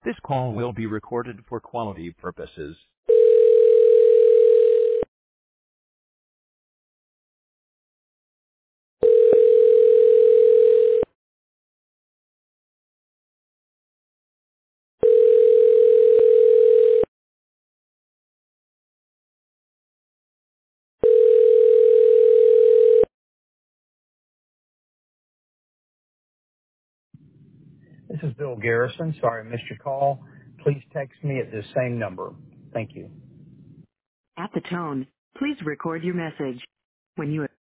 This call will be recorded for quality purposes. This is Bill Garrison. Sorry I missed your call. Please text me at this same number. Thank you. At the tone, please record your message. When you